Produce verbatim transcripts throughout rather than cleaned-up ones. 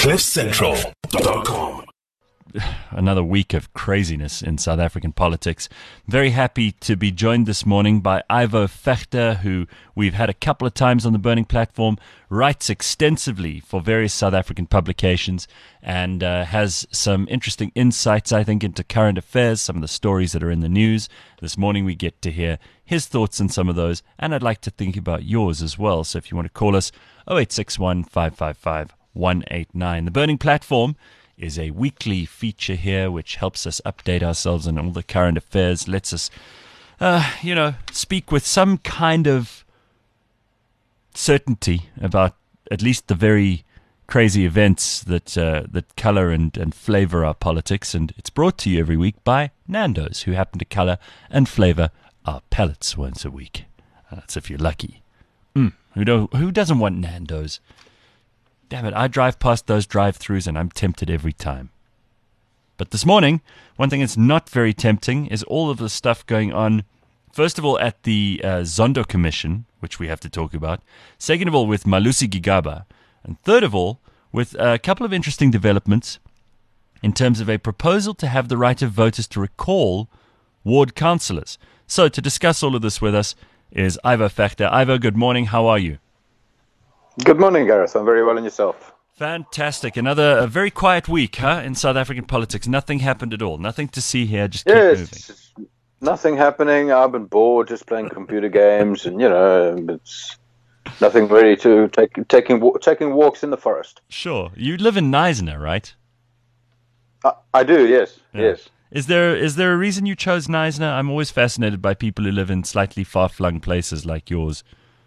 cliff central dot com. Another week of craziness in South African politics. Very happy to be joined this morning by Ivo Vegter, who we've had a couple of times on the Burning Platform, writes extensively for various South African publications, and uh, has some interesting insights, I think, into current affairs, some of the stories that are in the news. This morning we get to hear his thoughts on some of those, and I'd like to think about yours as well. So if you want to call us, oh eight six one, five five five, one eight nine. The Burning Platform is a weekly feature here which helps us update ourselves on all the current affairs, lets us, uh, you know, speak with some kind of certainty about at least the very crazy events that uh, that color and, and flavor our politics. And it's brought to you every week by Nando's, who happen to color and flavor our palates once a week. That's if you're lucky. Mm, who, do, who doesn't want Nando's? Damn it, I drive past those drive-thrus and I'm tempted every time. But this morning, one thing that's not very tempting is all of the stuff going on, first of all, at the uh, Zondo Commission, which we have to talk about. Second of all, with Malusi Gigaba. And third of all, with a couple of interesting developments in terms of a proposal to have the right of voters to recall ward councillors. So to discuss all of this with us is Ivo Vegter. Ivo, good morning. How are you? Good morning, Gareth. I'm very well, and yourself? Fantastic. Another a very quiet week, huh, in South African politics. Nothing happened at all. Nothing to see here. Just keep yes, moving. Nothing happening. I've been bored just playing computer games, and, you know, it's nothing really to take, taking taking walks in the forest. Sure. You live in Knysna, right? I, I do, yes, yeah. yes. Is there is there a reason you chose Knysna? I'm always fascinated by people who live in slightly far-flung places like yours.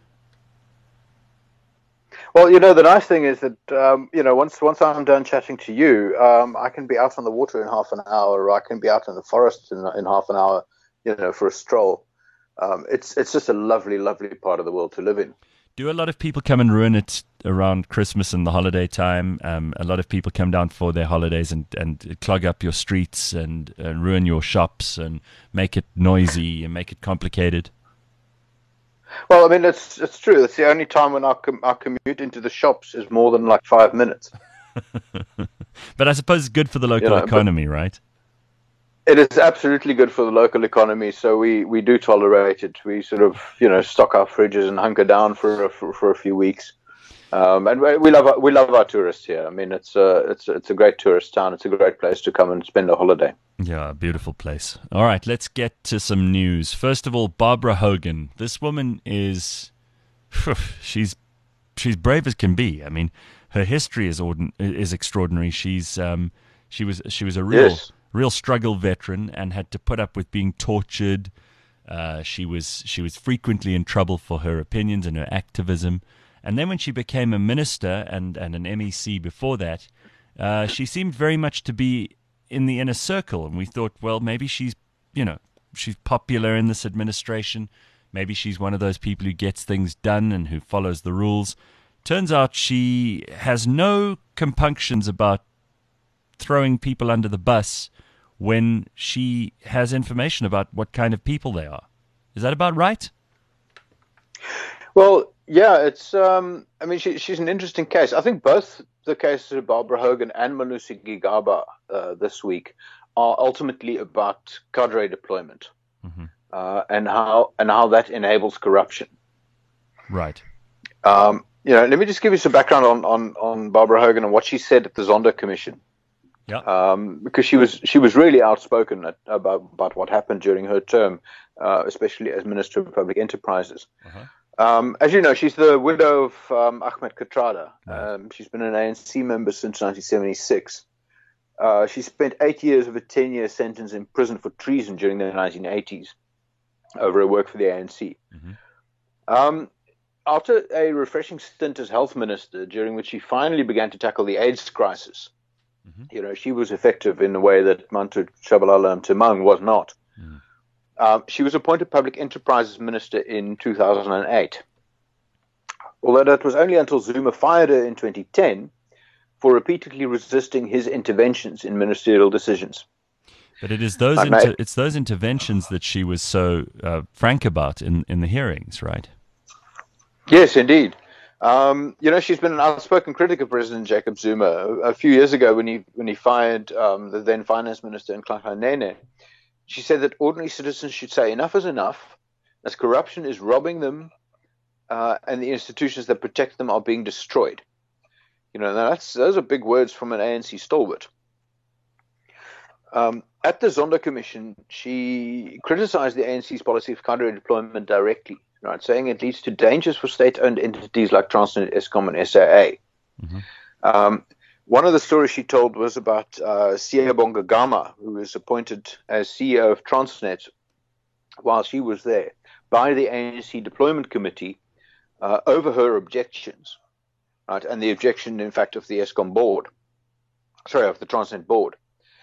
Well, you know, the nice thing is that, um, you know, once once I'm done chatting to you, um, I can be out on the water in half an hour, or I can be out in the forest in, in half an hour, you know, for a stroll. Um, it's it's just a lovely, lovely part of the world to live in. Do a lot of people come and ruin it around Christmas and the holiday time? Um, a lot of people come down for their holidays and, and clog up your streets and, and ruin your shops and make it noisy and make it complicated. Well, I mean, it's it's true. It's the only time when our, com- our commute into the shops is more than like five minutes. But I suppose it's good for the local you know, economy, right? It is absolutely good for the local economy. So we, we do tolerate it. We sort of, you know, stock our fridges and hunker down for a, for, for a few weeks. Um, and we love our, we love our tourists here. I mean, it's a it's a, it's a great tourist town. It's a great place to come and spend a holiday. Yeah, beautiful place. All right, let's get to some news. First of all, Barbara Hogan. This woman is, she's she's brave as can be. I mean, her history is ordin- is extraordinary. She's um she was she was a real yes. real struggle veteran and had to put up with being tortured. Uh, she was she was frequently in trouble for her opinions and her activism. And then when she became a minister and, and an M E C before that, uh, she seemed very much to be in the inner circle. And we thought, well, maybe she's, you know, she's popular in this administration. Maybe she's one of those people who gets things done and who follows the rules. Turns out she has no compunctions about throwing people under the bus when she has information about what kind of people they are. Is that about right? Well, yeah, it's. Um, I mean, she, she's an interesting case. I think both the cases of Barbara Hogan and Malusi Gigaba uh, this week are ultimately about cadre deployment mm-hmm. uh, and how and how that enables corruption. Right. Um, you know, let me just give you some background on, on, on Barbara Hogan and what she said at the Zondo Commission. Yeah. Um, because she was she was really outspoken at, about about what happened during her term, uh, especially as Minister of Public Enterprises. Uh-huh. Um, as you know, she's the widow of um, Ahmed Kathrada. Um, she's been an A N C member since nineteen seventy-six. Uh, she spent eight years of a ten-year sentence in prison for treason during the nineteen eighties over her work for the A N C. Mm-hmm. Um, after a refreshing stint as health minister, during which she finally began to tackle the AIDS crisis, mm-hmm. you know, she was effective in a way that Manto Tshabalala Mthimang was not. Mm. Um, she was appointed Public Enterprises Minister in two thousand eight. Although that was only until Zuma fired her in twenty ten for repeatedly resisting his interventions in ministerial decisions. But it is those inter- it's those interventions that she was so uh, frank about in, in the hearings, right? Yes, indeed. Um, you know, she's been an outspoken critic of President Jacob Zuma. A few years ago, when he when he fired um, the then finance minister Nhlanhla Nene, she said that ordinary citizens should say enough is enough, as corruption is robbing them, uh, and the institutions that protect them are being destroyed. You know, that's those are big words from an A N C stalwart. Um, at the Zondo Commission, she criticized the A N C's policy of counter-deployment directly, right, saying it leads to dangers for state-owned entities like Transnet, Eskom, and S A A. Mm-hmm. Um, one of the stories she told was about uh, Siyabonga Gama, who was appointed as C E O of Transnet while she was there by the A N C Deployment Committee uh, over her objections, right, and the objection, in fact, of the Eskom board, sorry, of the Transnet board.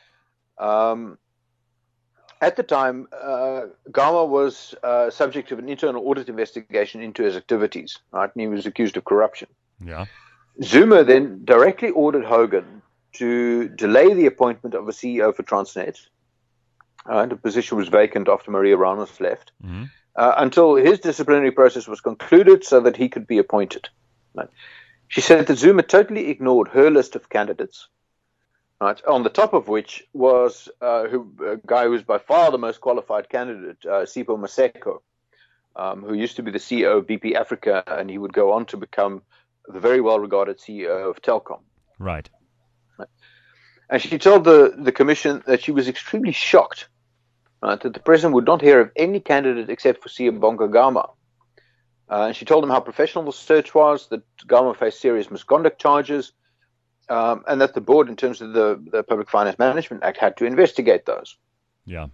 Um, at the time, uh, Gama was uh, subject to an internal audit investigation into his activities, right, and he was accused of corruption. Yeah. Zuma then directly ordered Hogan to delay the appointment of a C E O for Transnet, uh, the position was vacant after Maria Ramos left, mm-hmm. uh, until his disciplinary process was concluded so that he could be appointed. Right. She said that Zuma totally ignored her list of candidates, right, on the top of which was uh, who, a guy who was by far the most qualified candidate, uh, Sipho Maseko, um, who used to be the C E O of B P Africa, and he would go on to become the very well-regarded C E O of Telkom. Right. right. And she told the, the commission that she was extremely shocked, right, that the president would not hear of any candidate except for Siyabonga Gama. Uh, and she told him how professional the search was, that Gama faced serious misconduct charges, Um, and that the board, in terms of the, the Public Finance Management Act, had to investigate those. Yeah.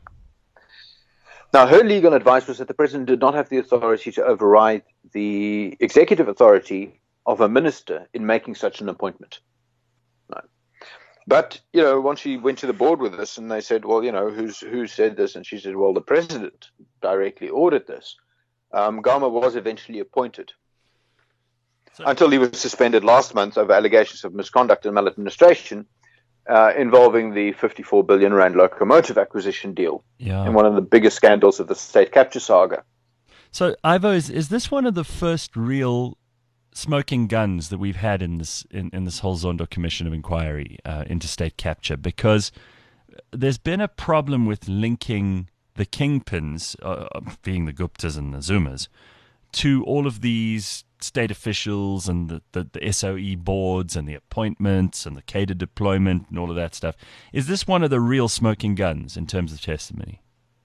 Now, her legal advice was that the president did not have the authority to override the executive authority of a minister in making such an appointment. Right. But, you know, once she went to the board with this and they said, well, you know, who's who said this? And she said, well, the president directly ordered this. Um, Gama was eventually appointed. So, until he was suspended last month over allegations of misconduct and maladministration uh, involving the fifty-four billion rand locomotive acquisition deal, yeah. in one of the biggest scandals of the state capture saga. So, Ivo, is, is this one of the first real smoking guns that we've had in this in, in this whole Zondo Commission of Inquiry uh, into state capture? Because there's been a problem with linking the kingpins, uh, being the Guptas and the Zumas, to all of these state officials and the, the, the S O E boards and the appointments and the cater deployment and all of that stuff. Is this one of the real smoking guns in terms of testimony?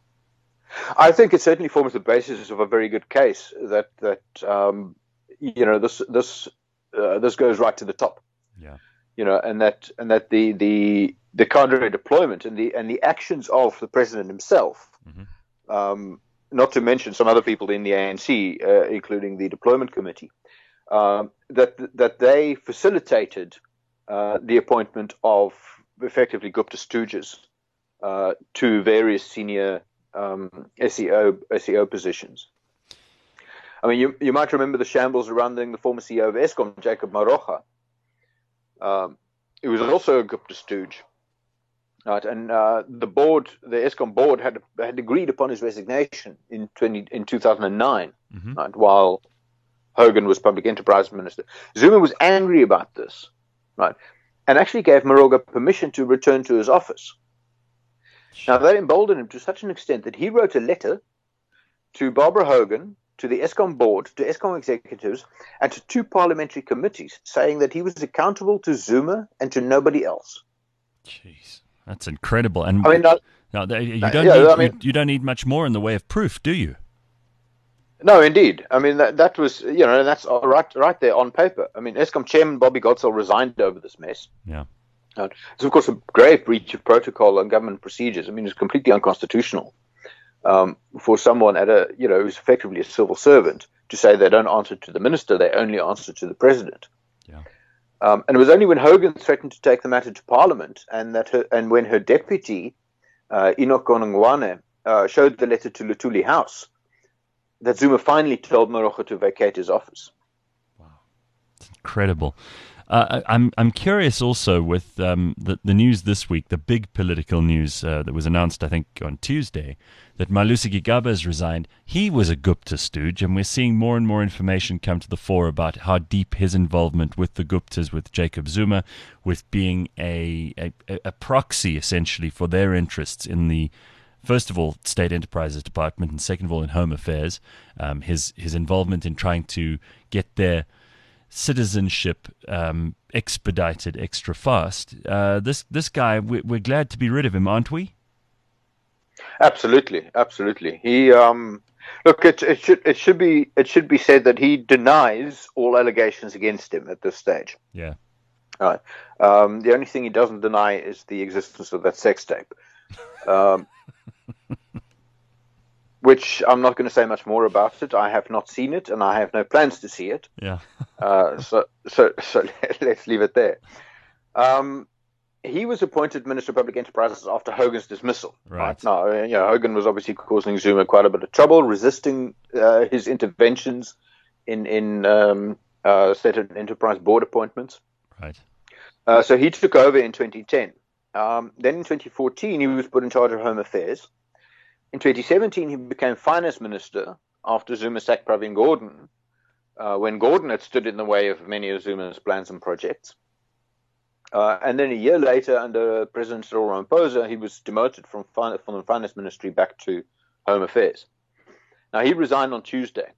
I think it certainly forms the basis of a very good case that that um, you know this this uh, this goes right to the top. Yeah. You know, and that and that the the the counter deployment and the and the actions of the president himself. Mm-hmm. Um, not to mention some other people in the A N C, uh, including the deployment committee, um, that that they facilitated uh, the appointment of effectively Gupta stooges uh, to various senior um, S E O S E O positions. I mean, you you might remember the shambles surrounding the former C E O of Eskom, Jacob Marocha. Um, it was also a Gupta stooge. Right, and uh, the board, the Eskom board, had had agreed upon his resignation in twenty in two thousand nine, mm-hmm. right, while Hogan was Public Enterprise Minister. Zuma was angry about this, right, and actually gave Maroga permission to return to his office. Now that emboldened him to such an extent that he wrote a letter to Barbara Hogan, to the Eskom board, to Eskom executives, and to two parliamentary committees, saying that he was accountable to Zuma and to nobody else. Jeez. That's incredible, and I mean, uh, no, you don't yeah, need I mean, you, you don't need much more in the way of proof, do you? No, indeed. I mean, that that was you know that's right right there on paper. I mean, Eskom chairman Bobby Godsell resigned over this mess. Yeah, uh, it's of course a grave breach of protocol and government procedures. I mean, it's completely unconstitutional um, for someone at a you know who's effectively a civil servant to say they don't answer to the minister, they only answer to the president. Yeah. Um, and it was only when Hogan threatened to take the matter to Parliament, and that her, and when her deputy, uh, Enoch Gonongwane, uh, showed the letter to Luthuli House, that Zuma finally told Marocha to vacate his office. Wow, it's incredible. Uh, I- I'm I'm curious also with um, the the news this week, the big political news uh, that was announced, I think, on Tuesday, that Malusi Gigaba has resigned. He was a Gupta stooge, and we're seeing more and more information come to the fore about how deep his involvement with the Guptas, with Jacob Zuma, with being a a, a proxy essentially for their interests in the, first of all, State Enterprises Department, and second of all, in Home Affairs. Um, his his involvement in trying to get their citizenship um, expedited extra fast. Uh, this this guy, we, we're glad to be rid of him, aren't we? Absolutely, absolutely. He um, look. It, it should it should be it should be said that he denies all allegations against him at this stage. Yeah. All right. Um, the only thing he doesn't deny is the existence of that sex tape. Um, which I'm not going to say much more about it. I have not seen it, and I have no plans to see it. Yeah. uh, so, so, so let's leave it there. Um, he was appointed Minister of Public Enterprises after Hogan's dismissal. Right. right? Now, you know, Hogan was obviously causing Zuma quite a bit of trouble, resisting uh, his interventions in in um, uh, State and Enterprise board appointments. Right. Uh, so he took over in twenty ten. Um, then in twenty fourteen, he was put in charge of Home Affairs. In twenty seventeen, he became finance minister after Zuma sacked Pravin Gordhan, uh, when Gordhan had stood in the way of many of Zuma's plans and projects. Uh, and then a year later, under President Cyril Ramaphosa, he was demoted from, fin- from the finance ministry back to Home Affairs. Now, he resigned on Tuesday.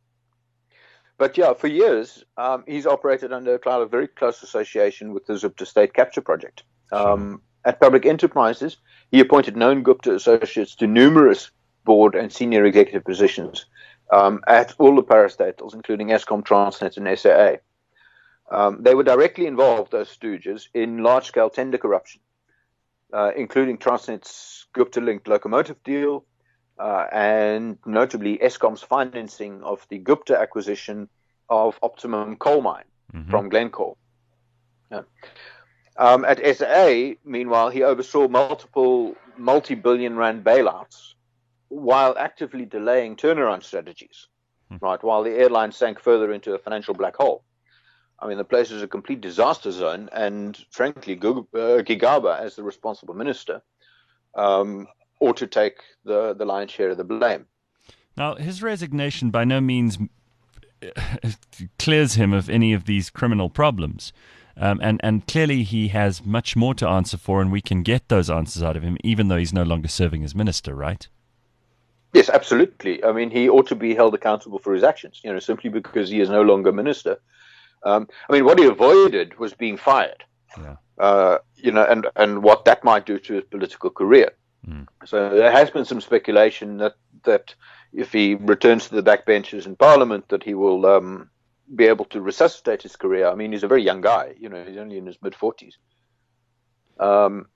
But yeah, for years, um, he's operated under a cloud of very close association with the Zupta state capture project. Um, At Public Enterprises, he appointed known Gupta associates to numerous board and senior executive positions um, at all the parastatals, including Eskom, Transnet, and S A A. Um, they were directly involved, those stooges, in large-scale tender corruption, uh, including Transnet's Gupta-linked locomotive deal, uh, and notably Eskom's financing of the Gupta acquisition of Optimum coal mine mm-hmm. from Glencore. Yeah. Um, at S A A, meanwhile, he oversaw multiple multi-billion rand bailouts while actively delaying turnaround strategies, hmm. right, while the airline sank further into a financial black hole. I mean, the place is a complete disaster zone, and frankly, Gigaba, as the responsible minister, um, ought to take the, the lion's share of the blame. Now, his resignation by no means clears him of any of these criminal problems. Um, and, and clearly he has much more to answer for, and we can get those answers out of him, even though he's no longer serving as minister, right? Yes, absolutely. I mean, he ought to be held accountable for his actions, you know, simply because he is no longer minister. Um, I mean, what he avoided was being fired, yeah. uh, you know, and, and what that might do to his political career. Mm. So there has been some speculation that, that if he returns to the backbenches in Parliament, that he will um, be able to resuscitate his career. I mean, he's a very young guy, you know, he's only in his mid-forties. Um,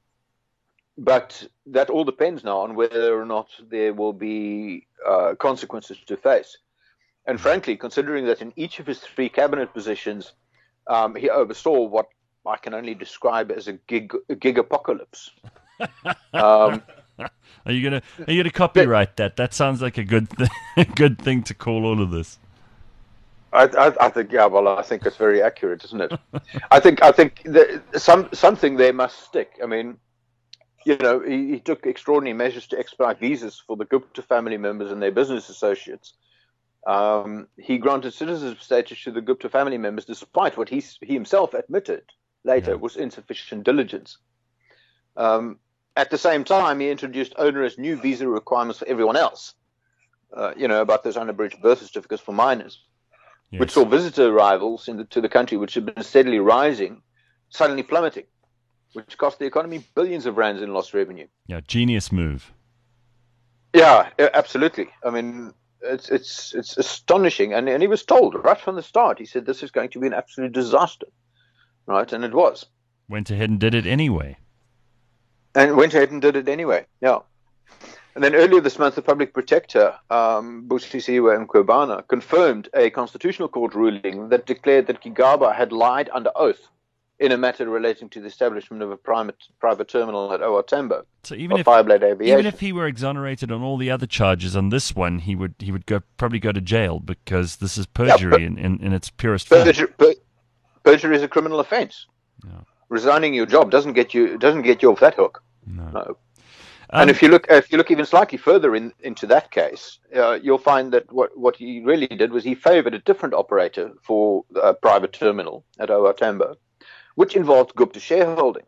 but that all depends now on whether or not there will be uh, consequences to face. And frankly, considering that in each of his three cabinet positions, um, he oversaw what I can only describe as a gig, a gig apocalypse. um, are you gonna are you gonna copyright that? That sounds like a good th- good thing to call all of this. I, I, I think, yeah, well, I think it's very accurate, isn't it? I think, I think that some something there must stick. I mean, you know, he, he took extraordinary measures to expedite visas for the Gupta family members and their business associates. Um, he granted citizenship status to the Gupta family members, despite what he he himself admitted later yeah. was insufficient diligence. Um, at the same time, he introduced onerous new visa requirements for everyone else. Uh, you know, about those unabridged birth certificates for minors. Yes. Which saw visitor arrivals in the, to the country, which had been steadily rising, suddenly plummeting, which cost the economy billions of rands in lost revenue. Yeah, genius move. Yeah, absolutely. I mean, it's it's it's astonishing. And, and he was told right from the start, he said, this is going to be an absolute disaster. Right? And it was. Went ahead and did it anyway. And went ahead and did it anyway, yeah. And then earlier this month, the public protector, um, Busisiwe Mkhwebane, confirmed a constitutional court ruling that declared that Gigaba had lied under oath in a matter relating to the establishment of a private private terminal at O R Tambo. So even if Fireblade Aviation. even if he were exonerated on all the other charges, on this one he would he would go probably go to jail because this is perjury yeah, per, in, in, in its purest form. Perjury, per, perjury is a criminal offence. Yeah. Resigning your job doesn't get you doesn't get you off that hook. No. No. Um, And if you look, if you look even slightly further in, into that case, uh, you'll find that what, what he really did was he favoured a different operator for a private terminal at O R Tambo, which involved Gupta shareholding.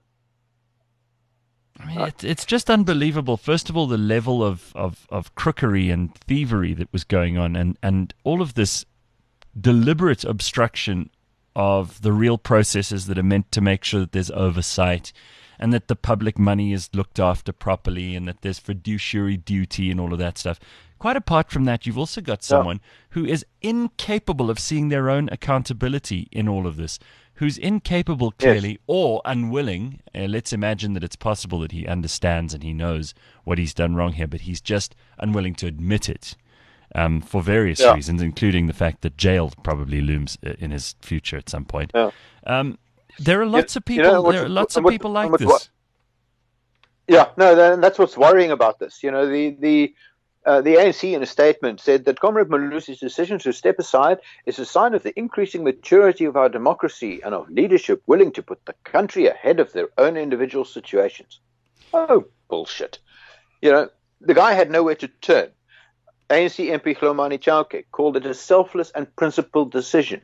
I mean, it, it's just unbelievable. First of all, the level of, of, of crookery and thievery that was going on, and, and all of this deliberate obstruction of the real processes that are meant to make sure that there's oversight and that the public money is looked after properly and that there's fiduciary duty and all of that stuff. Quite apart from that, you've also got someone yeah. who is incapable of seeing their own accountability in all of this, who's incapable, clearly, yes. or unwilling. Uh, let's imagine that it's possible that he understands and he knows what he's done wrong here, but he's just unwilling to admit it um, for various yeah. reasons, including the fact that jail probably looms in his future at some point. Yeah. Um, there are lots you, of people. You know, there are lots of what, people like what, this. What, yeah, no, that's what's worrying about this. You know, the the. Uh, the A N C in a statement said that Comrade Malusi's decision to step aside is a sign of the increasing maturity of our democracy and of leadership willing to put the country ahead of their own individual situations. Oh, bullshit. You know, the guy had nowhere to turn. A N C M P Hlomani Chauke called it a selfless and principled decision.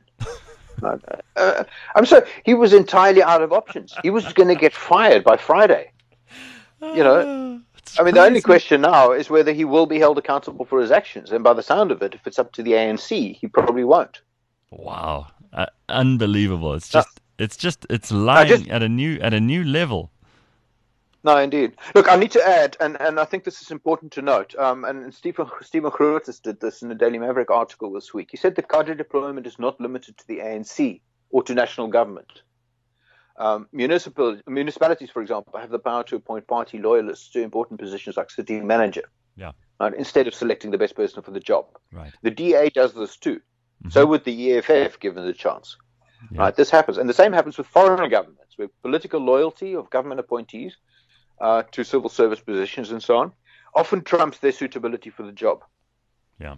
uh, I'm sorry, he was entirely out of options. He was going to get fired by Friday. You know, I mean, the only question now is whether he will be held accountable for his actions. And by the sound of it, if it's up to the A N C, he probably won't. Wow, uh, unbelievable! It's just, no. it's just, it's lying just, at a new, at a new level. No, indeed. Look, I need to add, and, and I think this is important to note. Um, and Stephen Stephen Grootes did this in the Daily Maverick article this week. He said that cadre deployment is not limited to the A N C or to national government. Um, municipal municipalities, for example, have the power to appoint party loyalists to important positions like city manager, yeah. right, instead of selecting the best person for the job. Right. The D A does this too. Mm-hmm. So would the E F F, given the chance. Yeah. Right. This happens, and the same happens with foreign governments, where political loyalty of government appointees uh, to civil service positions and so on often trumps their suitability for the job. Yeah.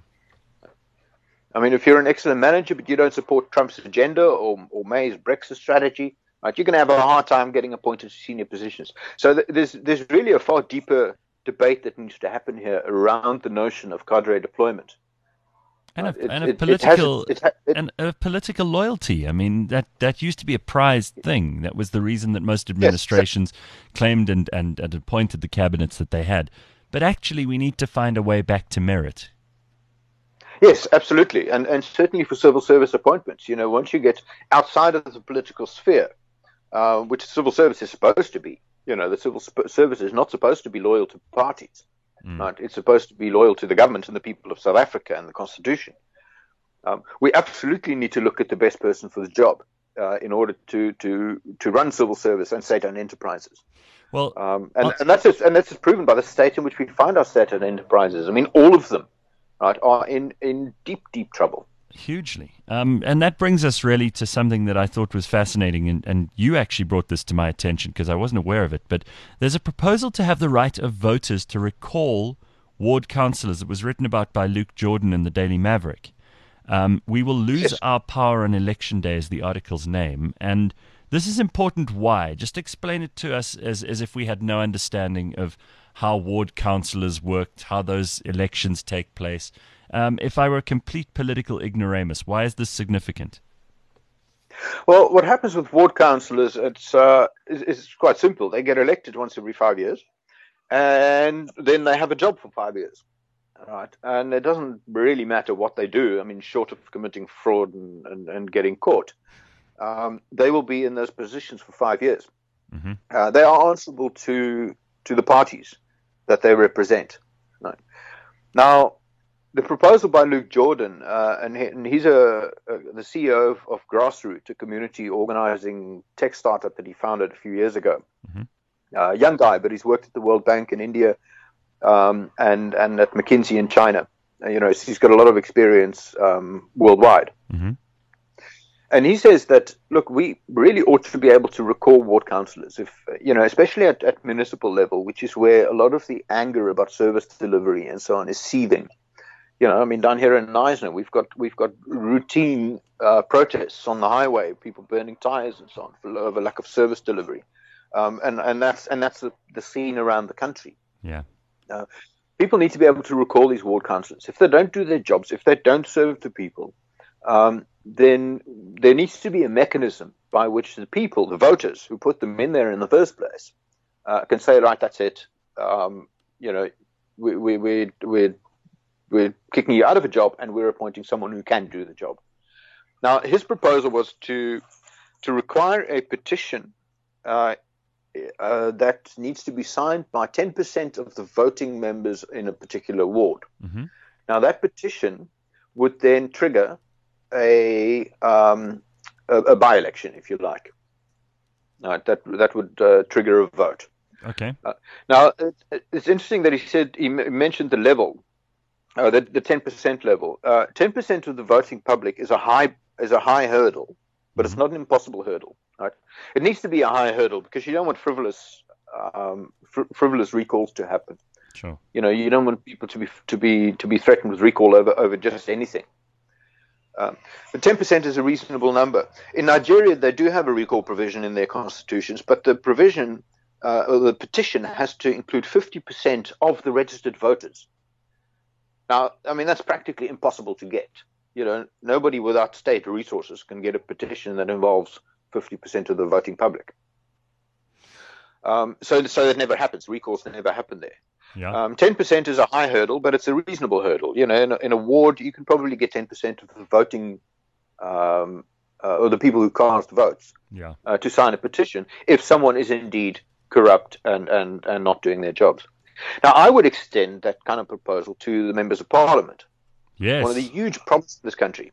I mean, if you're an excellent manager, but you don't support Trump's agenda or, or May's Brexit strategy, right, you're going to have a hard time getting appointed to senior positions. So th- there's there's really a far deeper debate that needs to happen here around the notion of cadre deployment. And right? of, it, and of it, political it has, it, it, and of political loyalty. I mean, that, that used to be a prized thing. That was the reason that most administrations yes. claimed and, and, and appointed the cabinets that they had. But actually, we need to find a way back to merit. Yes, absolutely. And and certainly for civil service appointments, you know, once you get outside of the political sphere, uh, which civil service is supposed to be, you know, the civil sp- service is not supposed to be loyal to parties, mm. right? It's supposed to be loyal to the government and the people of South Africa and the Constitution. Um, we absolutely need to look at the best person for the job uh, in order to, to, to run civil service and state-owned enterprises. Well, um, and, and that's just, and that's just proven by the state in which we find our state-owned enterprises. I mean, all of them. Right, are in, in deep, deep trouble. Hugely. Um, and that brings us really to something that I thought was fascinating, and, and you actually brought this to my attention because I wasn't aware of it, but there's a proposal to have the right of voters to recall ward councillors. It was written about by Luke Jordan in the Daily Maverick. Um, we will lose yes. our power on election day is the article's name, and this is important. Why? Just explain it to us as, as if we had no understanding of how ward councillors worked, how those elections take place. Um, if I were a complete political ignoramus, why is this significant? Well, what happens with ward councillors, it's, uh, is, is quite simple. They get elected once every five years, and then they have a job for five years. Right, and it doesn't really matter what they do. I mean, short of committing fraud and, and, and getting caught, um, they will be in those positions for five years. Mm-hmm. Uh, they are answerable to to the parties that they represent. Right. Now, the proposal by Luke Jordan, uh, and, he, and he's a, a the C E O of, of Grassroot, a community organizing tech startup that he founded a few years ago. Mm-hmm. Uh, young guy, but he's worked at the World Bank in India um, and and at McKinsey in China. Uh, you know, so he's got a lot of experience um, worldwide. Mm-hmm. And he says that, look, we really ought to be able to recall ward councillors, if you know, especially at, at municipal level, which is where a lot of the anger about service delivery and so on is seething. You know, I mean, down here in Knysna, we've got we've got routine uh, protests on the highway, people burning tires and so on for over lack of service delivery, um, and and that's and that's the, the scene around the country. Yeah, uh, people need to be able to recall these ward councillors. If they don't do their jobs, if they don't serve the people, um, then there needs to be a mechanism by which the people, the voters who put them in there in the first place, uh, can say, right, that's it. Um, you know, we we we we we're kicking you out of a job and we're appointing someone who can do the job. Now, his proposal was to to require a petition uh, uh, that needs to be signed by ten percent of the voting members in a particular ward. Mm-hmm. Now, that petition would then trigger a um, a, a by-election, if you like. Uh, that that would uh, trigger a vote. Okay. Uh, now, it, it's interesting that he said he m- mentioned the level. Uh, the, the ten percent level. Uh, ten percent of the voting public is a high is a high hurdle, but mm-hmm. it's not an impossible hurdle. Right? It needs to be a high hurdle because you don't want frivolous um, fr- frivolous recalls to happen. Sure. You know, you don't want people to be to be to be threatened with recall over over just anything. Um, but ten percent is a reasonable number. In Nigeria, they do have a recall provision in their constitutions, but the provision uh, or the petition has to include fifty percent of the registered voters. Now, I mean, that's practically impossible to get. You know, nobody without state resources can get a petition that involves fifty percent of the voting public. Um, so, so that never happens. Recalls never happen there. Yeah. Um, ten percent is a high hurdle, but it's a reasonable hurdle. You know, in a, in a ward, you can probably get ten percent of the voting, um, uh, or the people who cast votes, yeah. uh, to sign a petition if someone is indeed corrupt and, and, and not doing their jobs. Now, I would extend that kind of proposal to the members of parliament. Yes. One of the huge problems in this country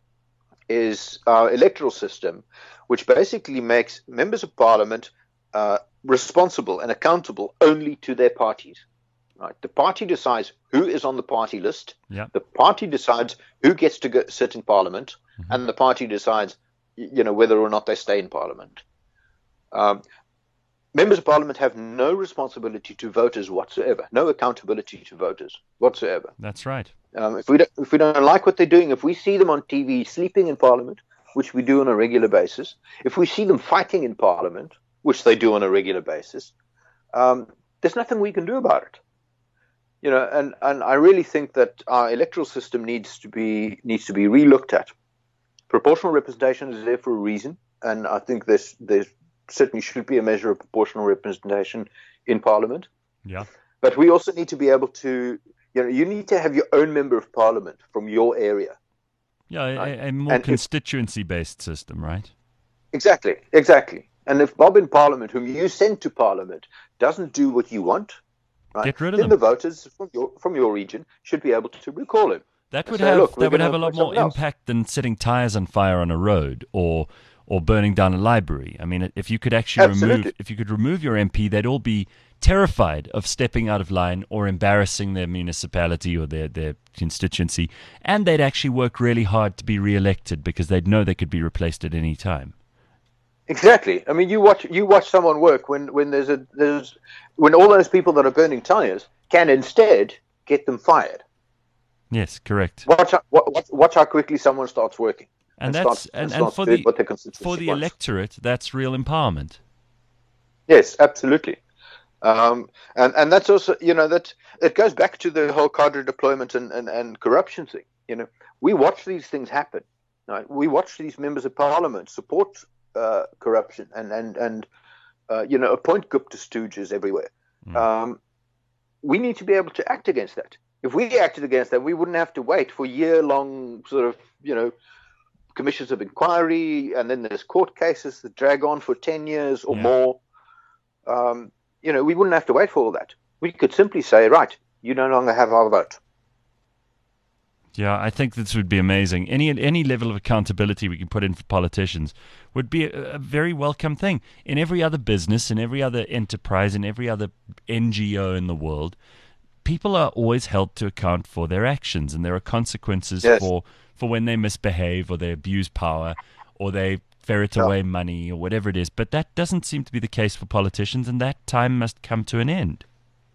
is our electoral system, which basically makes members of parliament uh, responsible and accountable only to their parties. Right? The party decides who is on the party list. Yeah. The party decides who gets to go, sit in parliament, mm-hmm. and the party decides, you know, whether or not they stay in parliament. Um, Members of Parliament have no responsibility to voters whatsoever, no accountability to voters whatsoever. That's right. Um, if we don't, if we don't like what they're doing, if we see them on T V sleeping in Parliament, which we do on a regular basis, if we see them fighting in Parliament, which they do on a regular basis, um, there's nothing we can do about it. You know, and, and I really think that our electoral system needs to be needs to be relooked at. Proportional representation is there for a reason, and I think there's there's certainly should be a measure of proportional representation in Parliament. Yeah. But we also need to be able to, you know, you need to have your own member of Parliament from your area. Yeah, a, right? a more and constituency-based system, right? Exactly, exactly. And if Bob in Parliament, whom you send to Parliament, doesn't do what you want, right, get rid of then them. the voters from your from your region should be able to recall him. That would say, have look, that would have a lot appoint more someone else. impact than setting tires on fire on a road or or burning down a library. I mean, if you could actually Absolutely. remove if you could remove your M P, they'd all be terrified of stepping out of line or embarrassing their municipality or their, their constituency, and they'd actually work really hard to be re-elected because they'd know they could be replaced at any time. Exactly. I mean, you watch you watch someone work when, when there's a there's when all those people that are burning tires can instead get them fired. Yes, correct. Watch how, watch, watch how quickly someone starts working. And, and that's starts, and, and and starts for doing the what their constituency for the wants. electorate, that's real empowerment. Yes, absolutely. Um, and and that's also, you know, that it goes back to the whole cadre deployment and, and, and corruption thing. You know, we watch these things happen. Right? We watch these members of parliament support uh, corruption and and and uh, you know, appoint Gupta stooges everywhere. Mm. Um, we need to be able to act against that. If we acted against that, we wouldn't have to wait for year-long sort of, you know, commissions of inquiry, and then there's court cases that drag on for ten years or yeah. more. Um, you know, we wouldn't have to wait for all that. We could simply say, right, you no longer have our vote. Yeah, I think this would be amazing. Any any level of accountability we can put in for politicians would be a, a very welcome thing. In every other business, in every other enterprise, in every other N G O in the world, people are always held to account for their actions, and there are consequences yes. for, for when they misbehave or they abuse power or they ferret yeah. away money or whatever it is. But that doesn't seem to be the case for politicians, and that time must come to an end.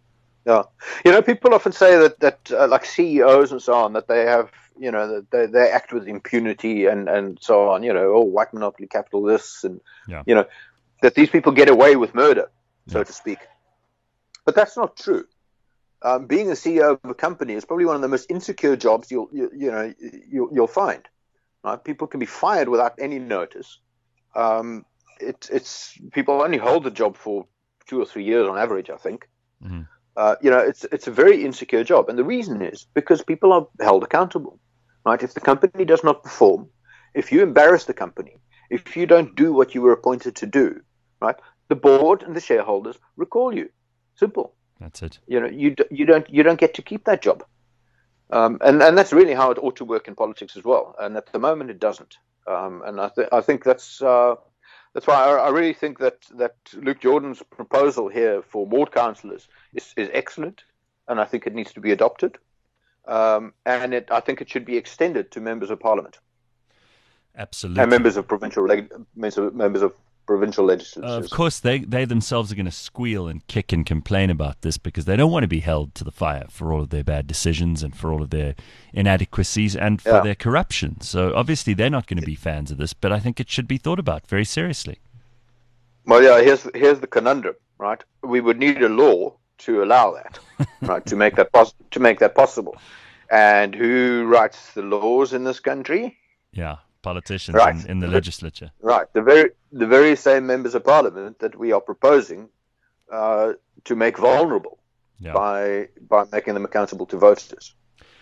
Yeah, you know, people often say that that uh, like C E Os and so on, that they have, you know, that they, they act with impunity and and so on. You know, oh, white monopoly capital, this, and Yeah. you know, that these people get away with murder, so Yeah. to speak. But that's not true. Um, being a C E O of a company is probably one of the most insecure jobs you'll you, you know you'll, you'll find. Right? People can be fired without any notice. Um, it, it's people only hold the job for two or three years on average, I think. Mm-hmm. Uh, you know, it's it's a very insecure job, and the reason is because people are held accountable, right? If the company does not perform, if you embarrass the company, if you don't do what you were appointed to do, right, the board and the shareholders recall you. Simple. That's it. You know, you you don't you don't get to keep that job, um, and and that's really how it ought to work in politics as well. And at the moment, it doesn't. Um, and I th- I think that's. Uh, That's why I, I really think that, that Luke Jordan's proposal here for ward councillors is, is excellent, and I think it needs to be adopted. Um, and it, I think it should be extended to members of parliament. Absolutely. And members of provincial leg- members of provincial legislatures. Uh, of course, they, they themselves are going to squeal and kick and complain about this because they don't want to be held to the fire for all of their bad decisions and for all of their inadequacies and for Yeah. their corruption. So obviously they're not going to be fans of this, but I think it should be thought about very seriously. Well, yeah, here's here's the conundrum, right? We would need a law to allow that, right? To make that pos- to make that possible. And who writes the laws in this country? Yeah, politicians Right. in, in the legislature. Right, the very the very same members of parliament that we are proposing uh, to make vulnerable Yeah. by by making them accountable to voters.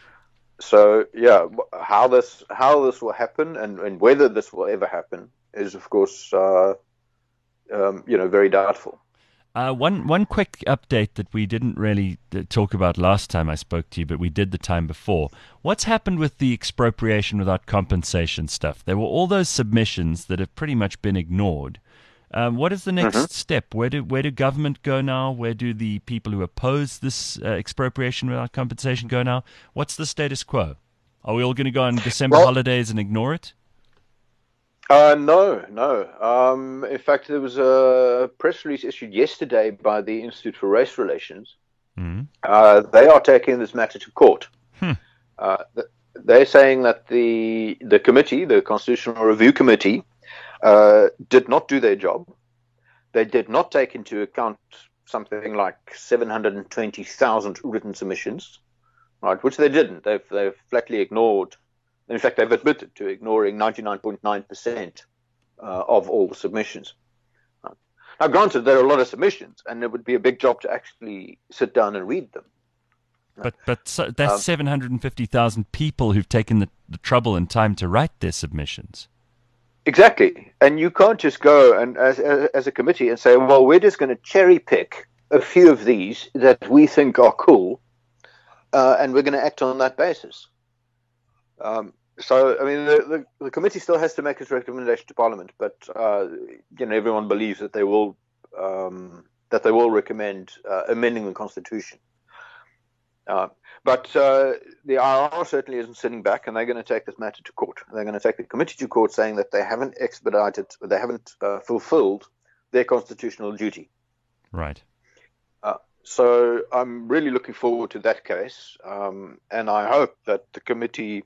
So yeah, how this how this will happen and, and whether this will ever happen is of course uh, um, you know very doubtful. Uh, one one quick update that we didn't really uh, talk about last time I spoke to you, but we did the time before. What's happened with the expropriation without compensation stuff? There were all those submissions that have pretty much been ignored. Um, what is the next Mm-hmm. step? Where do where do government go now? Where do the people who oppose this uh, expropriation without compensation go now? What's the status quo? Are we all going to go on December Well- holidays and ignore it? Uh, no, no. Um, in fact, there was a press release issued yesterday by the Institute for Race Relations. Mm-hmm. Uh, they are taking this matter to court. Hmm. Uh, th- they're saying that the the committee, the Constitutional Review Committee, uh, did not do their job. They did not take into account something like seven hundred twenty thousand written submissions, right? Which they didn't. They've they've flatly ignored. In fact, they've admitted to ignoring ninety-nine point nine percent uh, of all the submissions. Right. Now, granted, there are a lot of submissions, and it would be a big job to actually sit down and read them. But but so that's Um, seven hundred fifty thousand people who've taken the, the trouble and time to write their submissions. Exactly, and you can't just go and as as, as a committee and say, well, we're just going to cherry pick a few of these that we think are cool, uh, and we're going to act on that basis. Um, so, I mean, the, the, the committee still has to make its recommendation to Parliament, but uh, you know, everyone believes that they will um, that they will recommend uh, amending the Constitution. Uh, but uh, the I R certainly isn't sitting back, and they're going to take this matter to court. They're going to take the committee to court, saying that they haven't expedited, they haven't uh, fulfilled their constitutional duty. Right. Uh, so I'm really looking forward to that case, um, and I hope that the committee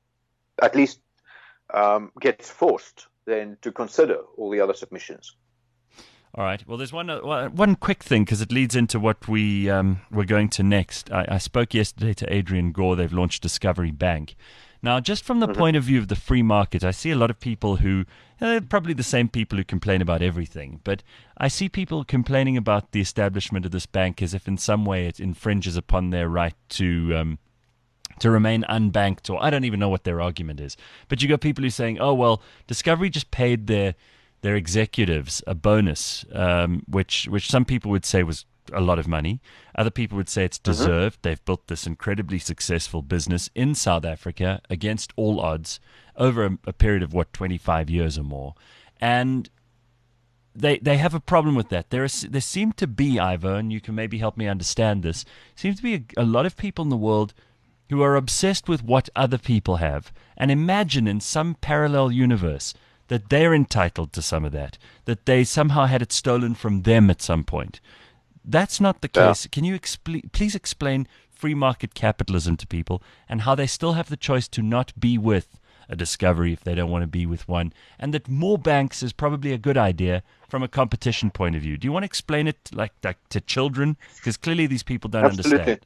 at least um, gets forced then to consider all the other submissions. All right. Well, there's one uh, one quick thing because it leads into what we um, we're going to next. I, I spoke yesterday to Adrian Gore. They've launched Discovery Bank. Now, just from the Mhm. point of view of the free market, I see a lot of people who uh, probably the same people who complain about everything. But I see people complaining about the establishment of this bank as if in some way it infringes upon their right to um, to remain unbanked, or I don't even know what their argument is. But you got people who are saying, "Oh well, Discovery just paid their." their executives a bonus, um, which which some people would say was a lot of money. Other people would say it's deserved. Mm-hmm. They've built this incredibly successful business in South Africa against all odds over a, a period of, what, twenty-five years or more. And they they have a problem with that. There, is, there seem to be, Ivo, and you can maybe help me understand this, seems to be a, a lot of people in the world who are obsessed with what other people have and imagine in some parallel universe that they're entitled to some of that, that they somehow had it stolen from them at some point. that's not the Yeah. case. Can you expl- please explain free market capitalism to people and how they still have the choice to not be with a Discovery if they don't want to be with one, and that more banks is probably a good idea from a competition point of view? Do you want to explain it like, like to children? Because clearly these people don't Absolutely. understand.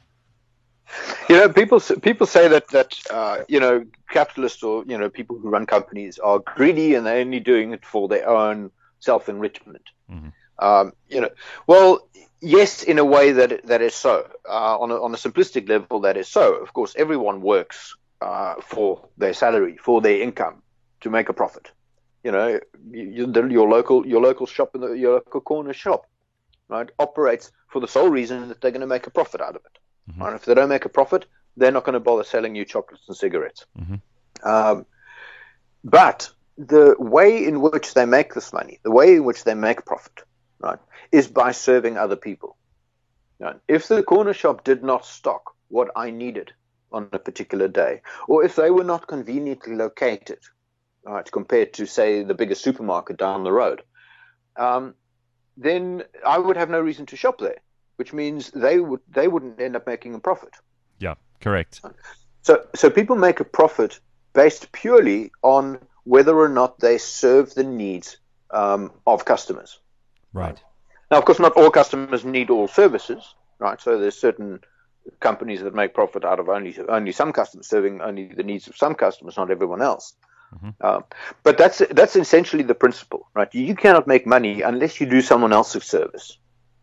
You know, people s- people say that that uh, you know, capitalists, or you know, people who run companies are greedy and they're only doing it for their own self enrichment. Mm-hmm. Um, you know, well, yes, in a way that it- that is so. Uh, on a, on a simplistic level, that is so. Of course, everyone works uh, for their salary, for their income, to make a profit. You know, you, you, the, your local your local shop in the, your local corner shop, right, operates for the sole reason that they're going to make a profit out of it. Mm-hmm. Right? If they don't make a profit, they're not going to bother selling you chocolates and cigarettes. Mm-hmm. Um, but the way in which they make this money, the way in which they make profit, right, is by serving other people. Right? If the corner shop did not stock what I needed on a particular day, or if they were not conveniently located, right, compared to, say, the biggest supermarket down the road, um, then I would have no reason to shop there, which means they would they wouldn't end up making a profit. Yeah, correct. So so people make a profit based purely on whether or not they serve the needs um, of customers. Right. Now, of course, not all customers need all services, right? So there's certain companies that make profit out of only only some customers, serving only the needs of some customers, not everyone else. Mm-hmm. Um, but that's that's essentially the principle, right? You cannot make money unless you do someone else's service.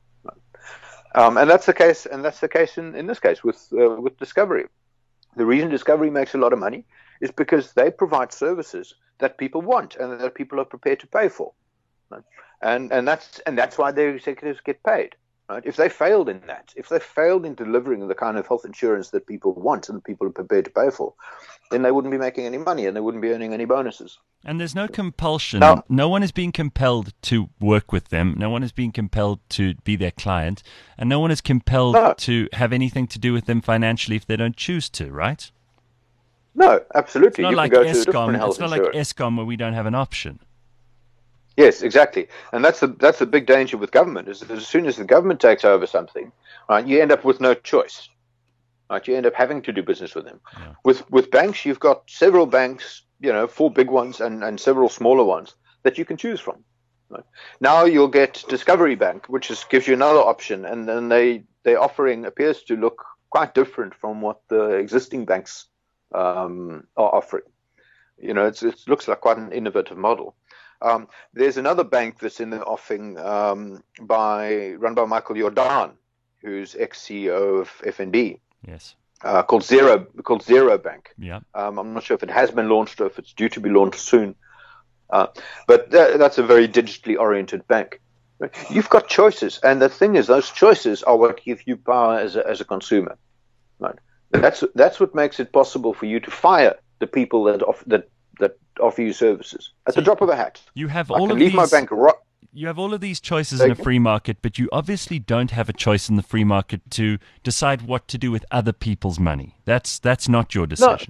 Um, and that's the case, and that's the case in, in this case with uh, with Discovery. The reason Discovery makes a lot of money is because they provide services that people want and that people are prepared to pay for, right? and and that's and that's why their executives get paid. Right? If they failed in that, if they failed in delivering the kind of health insurance that people want and people are prepared to pay for, then they wouldn't be making any money and they wouldn't be earning any bonuses. And there's no compulsion. No. No one is being compelled to work with them. No one is being compelled to be their client. And no one is compelled No. to have anything to do with them financially if they don't choose to, right? No, absolutely. It's not You like can go to a different ESCOM. health It's not like insurance. ESCOM where we don't have an option. Yes, exactly, and that's the that's the big danger with government. Is that as soon as the government takes over something, right, you end up with no choice. Right, you end up having to do business with them. Yeah. With with banks, you've got several banks, you know, four big ones and, and several smaller ones that you can choose from. Right? Now you'll get Discovery Bank, which is, gives you another option, and then they their offering appears to look quite different from what the existing banks um, are offering. You know, it's, it looks like quite an innovative model. Um, there's another bank that's in the offing um, by run by Michael Jordan, who's ex-C E O of F N B, Yes. uh, called Zero called Zero Bank. Yeah. Um, I'm not sure if it has been launched or if it's due to be launched soon, uh, but that, that's a very digitally oriented bank. You've got choices, and the thing is, those choices are what give you power as a, as a consumer. Right? That's that's what makes it possible for you to fire the people that off, that that offer you services at So the drop of a hat. You have I all can of leave these. my bank ro- You have all of these choices in a Thank you. free market, but you obviously don't have a choice in the free market to decide what to do with other people's money. That's that's not your decision.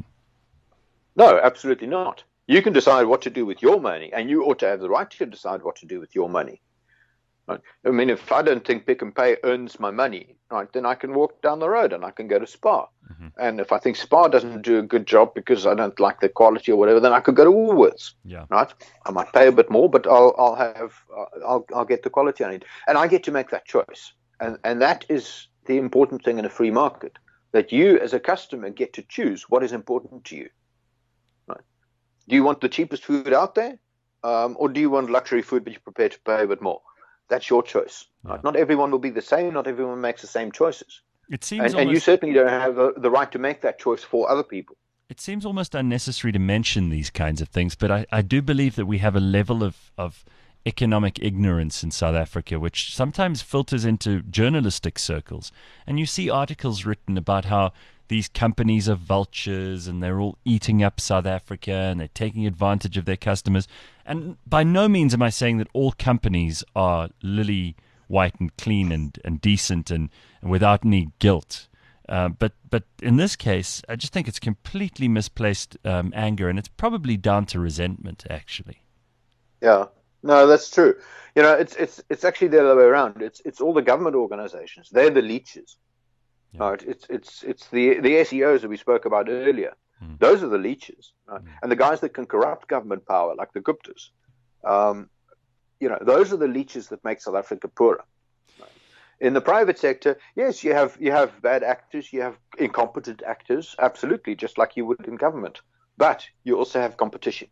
No, absolutely not. You can decide what to do with your money, and you ought to have the right to decide what to do with your money. Right? I mean, if I don't think Pick and Pay earns my money, right, then I can walk down the road and I can go to Spar. Mm-hmm. And if I think Spar doesn't do a good job because I don't like the quality or whatever, then I could go to Woolworths. Yeah. Right? I might pay a bit more, but I'll I'll have uh, I'll I'll get the quality I need, and I get to make that choice. And and that is the important thing in a free market, that you as a customer get to choose what is important to you. Right? Do you want the cheapest food out there, um, or do you want luxury food but you're prepared to pay a bit more? That's your choice. Right? Yeah. Not everyone will be the same. Not everyone makes the same choices. It seems And, and you almost, certainly don't have uh, the right to make that choice for other people. it seems almost unnecessary to mention these kinds of things, but I, I do believe that we have a level of, of economic ignorance in South Africa, which sometimes filters into journalistic circles. And you see articles written about how these companies are vultures and they're all eating up South Africa and they're taking advantage of their customers. And by no means am I saying that all companies are lily white and clean and, and decent and, and without any guilt. Uh, but but in this case, I just think it's completely misplaced um, anger, and it's probably down to resentment, actually. Yeah, No, that's true. You know, it's it's it's actually the other way around. It's it's all the government organizations. They're the leeches. Yeah. Right? It's it's it's the the S E Os that we spoke about earlier. Mm. Those are the leeches, right? Mm. And the guys that can corrupt government power, like the Guptas. Um, you know, those are the leeches that make South Africa poorer. Right? In the private sector, yes, you have you have bad actors, you have incompetent actors, absolutely, just like you would in government. But you also have competition.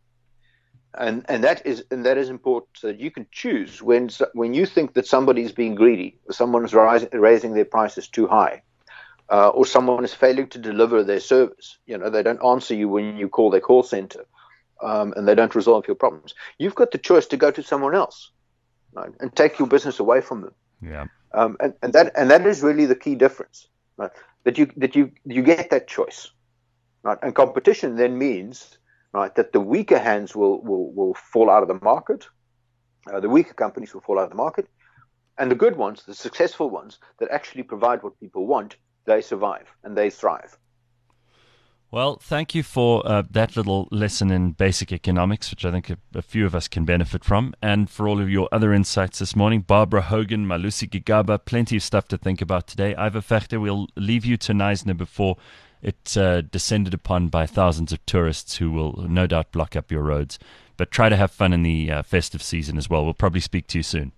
And and that is and that is important, so that you can choose when when you think that somebody is being greedy, or someone is rising, raising their prices too high, uh, or someone is failing to deliver their service. You know, they don't answer you when you call their call center, um, and they don't resolve your problems. You've got the choice to go to someone else, right, and take your business away from them. Yeah. Um, and, and that and that is really the key difference, right? That you that you you get that choice, right? And competition then means, right, that the weaker hands will, will, will fall out of the market, uh, the weaker companies will fall out of the market, and the good ones, the successful ones that actually provide what people want, they survive and they thrive. Well, thank you for uh, that little lesson in basic economics, which I think a, a few of us can benefit from, and for all of your other insights this morning. Barbara Hogan, Malusi Gigaba, plenty of stuff to think about today. Ivor Vegter, we'll leave you to Knysna before it's uh, descended upon by thousands of tourists who will no doubt block up your roads. But try to have fun in the uh, festive season as well. We'll probably speak to you soon.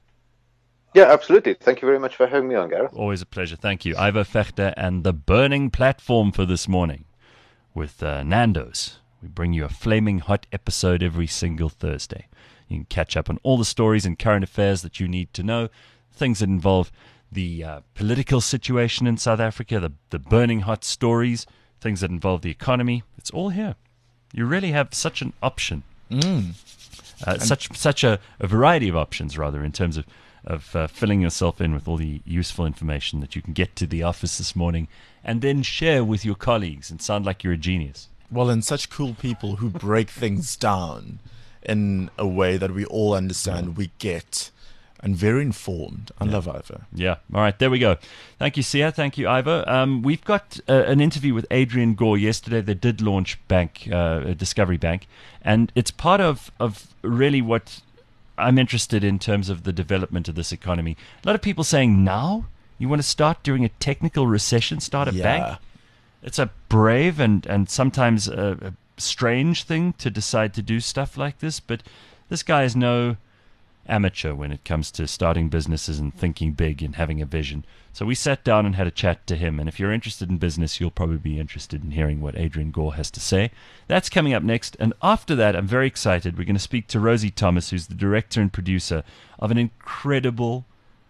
Yeah, absolutely. Thank you very much for having me on, Gareth. Always a pleasure. Thank you. Ivor Vegter and the burning platform for this morning with uh, Nando's. We bring you a flaming hot episode every single Thursday. You can catch up on all the stories and current affairs that you need to know, things that involve the uh, political situation in South Africa, the, the burning hot stories, things that involve the economy. It's all here. You really have such an option. Mm. Uh, such such a, a variety of options, rather, in terms of, of uh, filling yourself in with all the useful information that you can get to the office this morning and then share with your colleagues and sound like you're a genius. Well, and such cool people who break things down in a way that we all understand, we get, and very informed. I love Ivor. Yeah. All right. There we go. Thank you, Sia. Thank you, Ivor. Um, we've got uh, an interview with Adrian Gore yesterday. They did launch Bank, uh, Discovery Bank, and it's part of, of really what I'm interested in terms of the development of this economy. A lot of people saying, now you want to start during a technical recession, start a Yeah. bank? It's a brave and, and sometimes a, a strange thing to decide to do stuff like this, but this guy is no amateur when it comes to starting businesses and thinking big and having a vision. So we sat down and had a chat to him, and if you're interested in business, you'll probably be interested in hearing what Adrian Gore has to say. That's coming up next, and after that, I'm very excited. We're going to speak to Rosie Thomas, who's the director and producer of an incredible,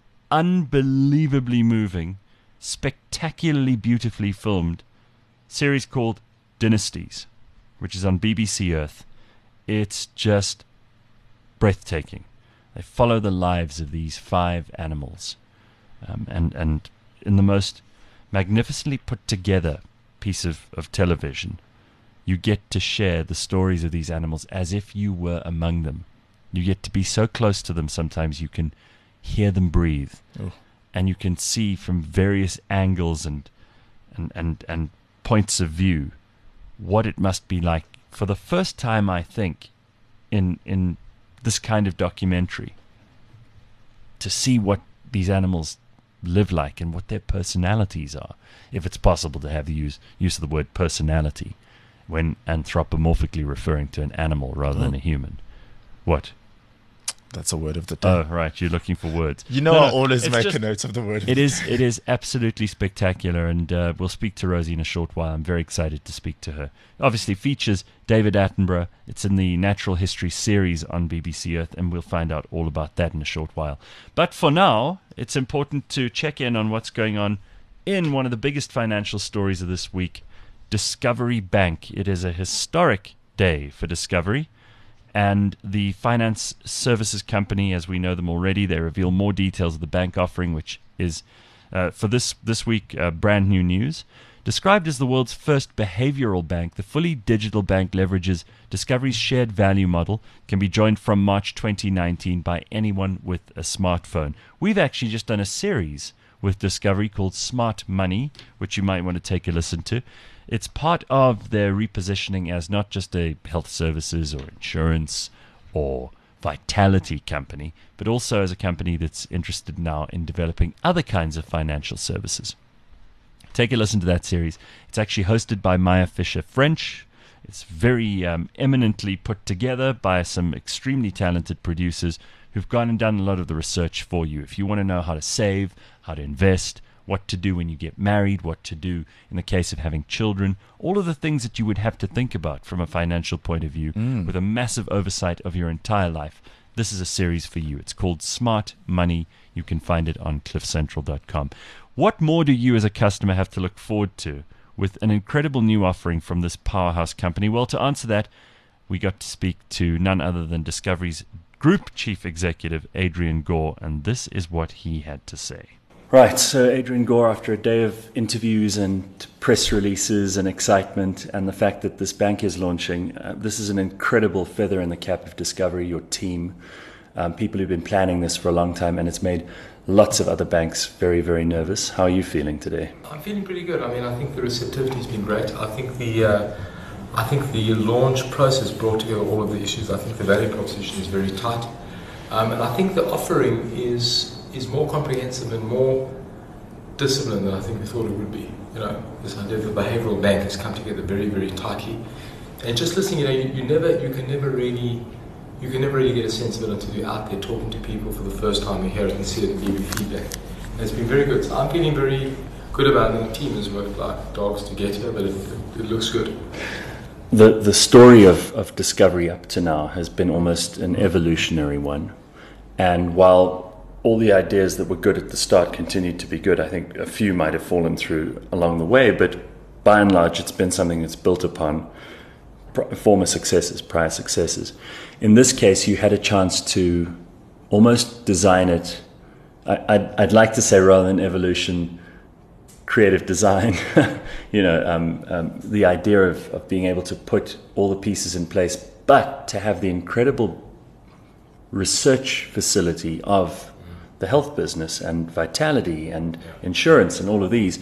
unbelievably moving, spectacularly beautifully filmed series called Dynasties, which is on B B C Earth. It's just breathtaking. They follow the lives of these five animals, um, and and in the most magnificently put together piece of, of television, you get to share the stories of these animals as if you were among them. You get to be so close to them sometimes you can hear them breathe, Oh. and you can see from various angles and and, and and points of view what it must be like for the first time, I think, in in this kind of documentary, to see what these animals live like and what their personalities are, if it's possible to have the use use of the word personality when anthropomorphically referring to an animal rather than a human. What? That's a word of the day. Oh, right. You're looking for words. You know, No, I no, always it's make just- a note of the word. Of It the is. day. It is absolutely spectacular, and uh, we'll speak to Rosie in a short while. I'm very excited to speak to her. Obviously, features David Attenborough. It's in the Natural History series on B B C Earth, and we'll find out all about that in a short while. But for now, it's important to check in on what's going on in one of the biggest financial stories of this week, Discovery Bank. It is a historic day for Discovery. And the finance services company, as we know them already, they reveal more details of the bank offering, which is, uh, for this, this week, uh, brand new news. Described as the world's first behavioral bank, the fully digital bank leverages Discovery's shared value model, can be joined from March twenty nineteen by anyone with a smartphone. We've actually just done a series with Discovery called Smart Money, which you might want to take a listen to. It's part of their repositioning as not just a health services or insurance or vitality company, but also as a company that's interested now in developing other kinds of financial services. Take a listen to that series. It's actually hosted by Maya Fisher French. It's very um, eminently put together by some extremely talented producers who've gone and done a lot of the research for you. If you want to know how to save, how to invest, what to do when you get married, what to do in the case of having children, all of the things that you would have to think about from a financial point of view mm. with a massive oversight of your entire life. This is a series for you. It's called Smart Money. You can find it on cliff central dot com. What more do you as a customer have to look forward to with an incredible new offering from this powerhouse company? Well, to answer that, we got to speak to none other than Discovery's Group Chief Executive, Adrian Gore, and this is what he had to say. Right, so Adrian Gore, after a day of interviews and press releases and excitement and the fact that this bank is launching, uh, this is an incredible feather in the cap of Discovery, your team, um, people who've been planning this for a long time, and it's made lots of other banks very, very nervous. How are you feeling today? I'm feeling pretty good. I mean, I think the receptivity has been great. I think the uh, I think the launch process brought together all of the issues. I think the value proposition is very tight. Um, and I think the offering is is more comprehensive and more disciplined than I think we thought it would be. You know, this idea of the behavioural bank has come together very, very tightly. And just listening, you know, you, you never, you can never really, you can never really get a sense of it until you're out there talking to people for the first time. You hear it and see it and give you feedback. And it's been very good. So I'm feeling very good about it. And the team has worked like dogs to get here, but it, it, it looks good. The the story of, of Discovery up to now has been almost an evolutionary one. And while all the ideas that were good at the start continued to be good, I think a few might have fallen through along the way, but by and large it's been something that's built upon former successes, prior successes. In this case, you had a chance to almost design it, I, I'd, I'd like to say rather than evolution, creative design, you know, um, um, the idea of, of being able to put all the pieces in place, but to have the incredible research facility of the health business and vitality and insurance and all of these.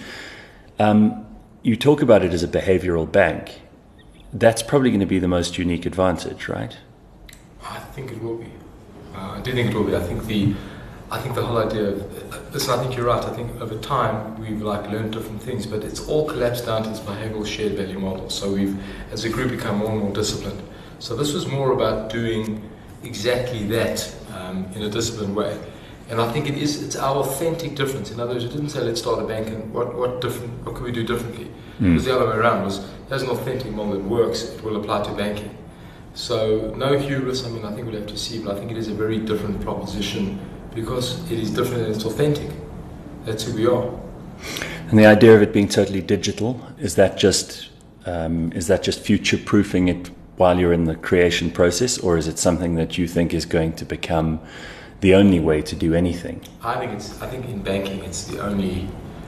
Um, you talk about it as a behavioral bank. That's probably going to be the most unique advantage, right? I think it will be. Uh, I do think it will be. I think the, I think the whole idea of, uh, listen, I think you're right. I think over time we've like learned different things, but it's all collapsed down to this behavioral shared value model. So we've, as a group, become more and more disciplined. So this was more about doing exactly that um, in a disciplined way. And I think it is, it's our authentic difference. In other words, it didn't say let's start a bank and what, what different, what can we do differently? Mm. It was the other way around. It was, there's an authentic model that works, it will apply to banking. So no hubris, I mean, I think we'll have to see, but I think it is a very different proposition because it is different and it's authentic. That's who we are. And the idea of it being totally digital, is that just, um, is that just future-proofing it while you're in the creation process, or is it something that you think is going to become the only way to do anything? I think it's. I think in banking, it's the only.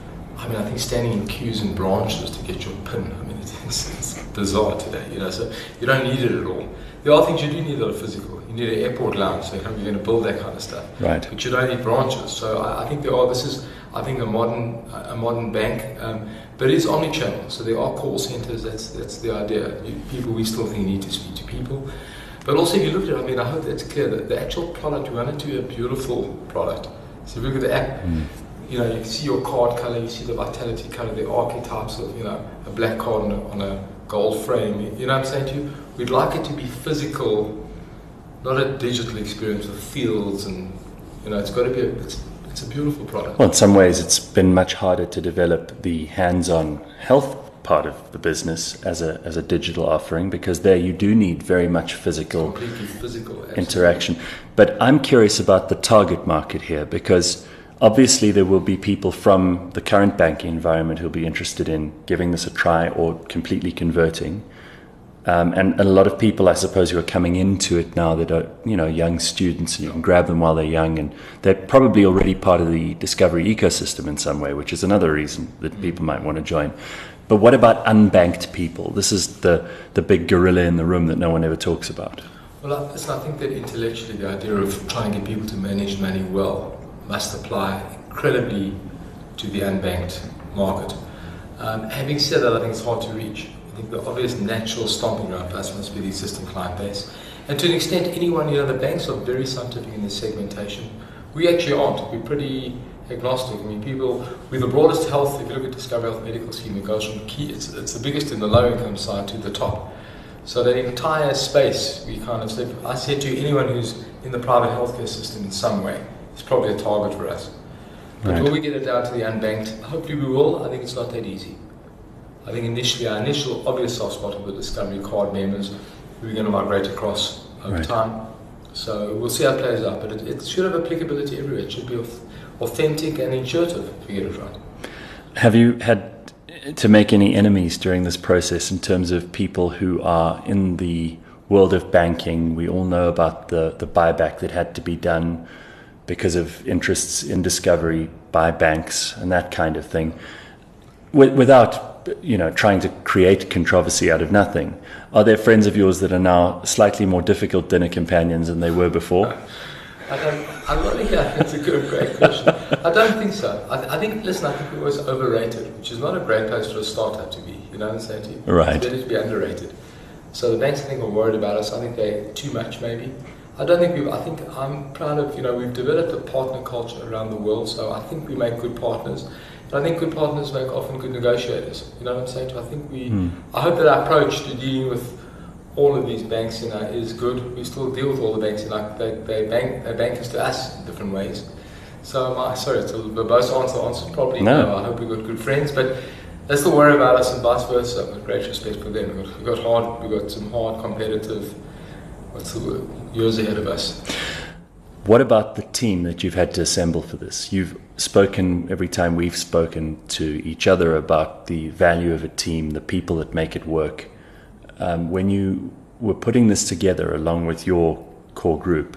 I mean, I think standing in queues and branches to get your PIN. I mean, it's, it's bizarre today, you know. So you don't need it at all. There are things you do need that are physical. You need an airport lounge, so you're going to build that kind of stuff. Right. But you don't need branches. So I, I think there are. This is. I think a modern a modern bank, um, but it is omnichannel. So there are call centers. That's that's the idea. You, people, we still think need to speak to people. But also, if you look at it, I mean, I hope that's clear that the actual product, we want it to be a beautiful product. So if you look at the app, mm. you know, you see your card color, you see the vitality color, the archetypes of, you know, a black card on a, on a gold frame. You know what I'm saying to you? We'd like it to be physical, not a digital experience with fields and, you know, it's got to be a, it's, it's a beautiful product. Well, in some ways, it's been much harder to develop the hands-on health part of the business as a as a digital offering, because there you do need very much physical, completely physical interaction. But I'm curious about the target market here, because obviously there will be people from the current banking environment who'll be interested in giving this a try or completely converting. Um, and, and a lot of people, I suppose, who are coming into it now that are, you know, young students, and you can grab them while they're young, and they're probably already part of the Discovery ecosystem in some way, which is another reason that people might want to join. But what about unbanked people? This is the, the big gorilla in the room that no one ever talks about. Well, listen, I think that intellectually the idea of trying to get people to manage money well must apply incredibly to the unbanked market. Um, having said that, I think it's hard to reach. I think the obvious natural stomping ground for us must be the existing client base. And to an extent, anyone, you know, the banks are very scientific in their segmentation. We actually aren't. We're pretty agnostic. I mean, people with the broadest health, if you look at Discovery Health Medical Scheme, it goes from key, it's, it's the biggest in the low income side to the top. So that entire space, we kind of said, I said to anyone who's in the private healthcare system in some way, it's probably a target for us. But Right. will we get it down to the unbanked? Hopefully we will. I think it's not that easy. I think initially, our initial obvious soft spot of the Discovery card members, we're going to migrate across over Right. time. So we'll see how it plays out. But it, it should have applicability everywhere. It should be authentic and intuitive if you get it right. Have you had to make any enemies during this process in terms of people who are in the world of banking? We all know about the, the buyback that had to be done because of interests in Discovery by banks and that kind of thing, With, without you know trying to create controversy out of nothing. Are there friends of yours that are now slightly more difficult dinner companions than they were before? I don't, I'm not, yeah, that's a good, great question. I don't think so. I, th- I think, listen, I think it was overrated, which is not a great place for a startup to be, you know what I'm saying to you? Right. It's better to be underrated. So the banks, I think, are worried about us. I think they're too much, maybe. I don't think we've, I think I'm proud of, you know, we've developed a partner culture around the world, so I think we make good partners. And I think good partners make often good negotiators, you know what I'm saying to you? I think we, Mm. I hope that our approach to dealing with all of these banks, you know, is good. We still deal with all the banks, you know, they, they bank, they bank us to us in different ways. So, my, sorry, it's a verbose answer. Answer probably No. no. I hope we've got good friends, but they still worry about us and vice versa. With great respect for them. We've got, we've got hard, we've got some hard competitive, what's the word, years ahead of us. What about the team that you've had to assemble for this? You've spoken every time we've spoken to each other about the value of a team, the people that make it work. Um, when you were putting this together along with your core group,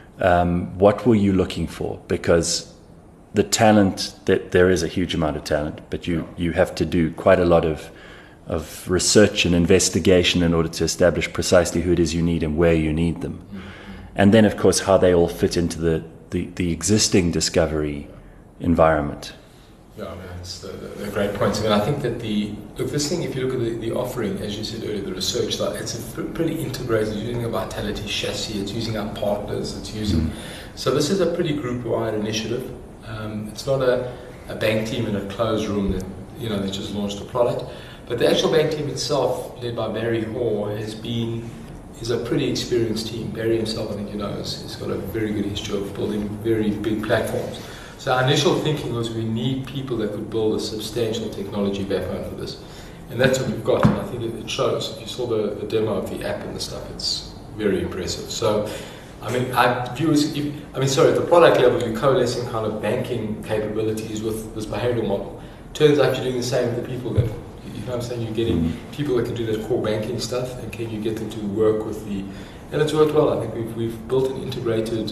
um, what were you looking for? Because the talent, that there is a huge amount of talent, but you, you have to do quite a lot of of research and investigation in order to establish precisely who it is you need and where you need them. And then, of course, how they all fit into the, the, the existing Discovery environment. Yeah, I mean, it's the, the, the great points. I mean, I think that the, look, this thing, if you look at the, the offering, as you said earlier, the research, like, it's a pretty integrated, it's using a Vitality chassis, it's using our partners, it's using, mm. so this is a pretty group-wide initiative. Um, it's not a, a bank team in a closed room that, you know, that just launched a product. But the actual bank team itself, led by Barry Hoare, has been, is a pretty experienced team. Barry himself, I think you know, has, has got a very good history of building very big platforms. So our initial thinking was we need people that could build a substantial technology backbone for this. And that's what we've got, and I think it, it shows. If you saw the, the demo of the app and the stuff, it's very impressive. So, I mean, our viewers, if, I mean, sorry, at the product level, you're coalescing kind of banking capabilities with this behavioral model. Turns out you're doing the same with the people that, you know what I'm saying, you're getting people that can do that core banking stuff, and can you get them to work with the, and it's worked well. I think we've, we've built an integrated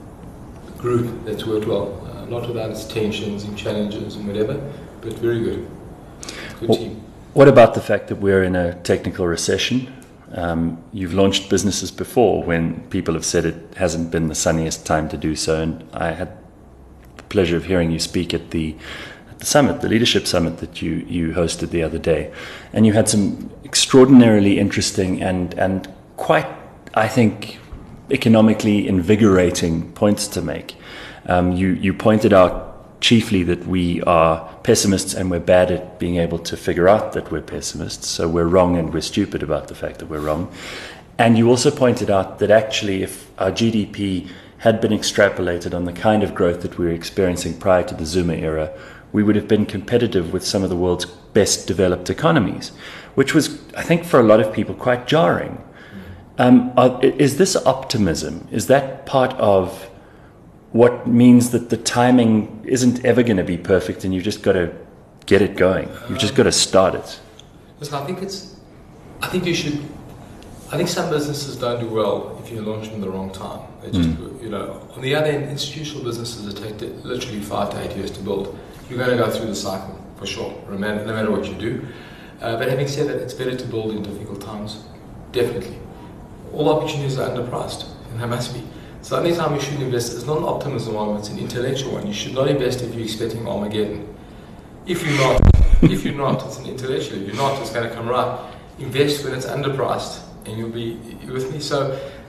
group that's worked well. Uh, not without its tensions and challenges and whatever, but very good. Good well, team. What about the fact that we're in a technical recession? Um, you've launched businesses before when people have said it hasn't been the sunniest time to do so, and I had the pleasure of hearing you speak at the at the summit, the leadership summit that you, you hosted the other day, and you had some extraordinarily interesting and, and quite, I think, economically invigorating points to make. Um, you, you pointed out chiefly that we are pessimists and we're bad at being able to figure out that we're pessimists, so we're wrong and we're stupid about the fact that we're wrong. And you also pointed out that actually if our G D P had been extrapolated on the kind of growth that we were experiencing prior to the Zuma era, we would have been competitive with some of the world's best developed economies, which was, I think, for a lot of people quite jarring. Um, are, is this optimism? Is that part of what means that the timing isn't ever going to be perfect and you've just got to get it going? You've just got to start it. Listen, I think it's, I think you should, I think some businesses don't do well if you launch them in the wrong time. They just, mm. you know, on the other end, institutional businesses that take literally five to eight years to build. You're going to go through the cycle, for sure, no matter, no matter what you do. Uh, but having said that, it's better to build in difficult times, definitely. All opportunities are underpriced, and they must be. So any time you should invest, it's not an optimism one, it's an intellectual one. You should not invest if you're expecting Armageddon. If you're not, if you're not, it's an intellectual. If you're not, it's going to come right. Invest when it's underpriced, and you'll be you with me. So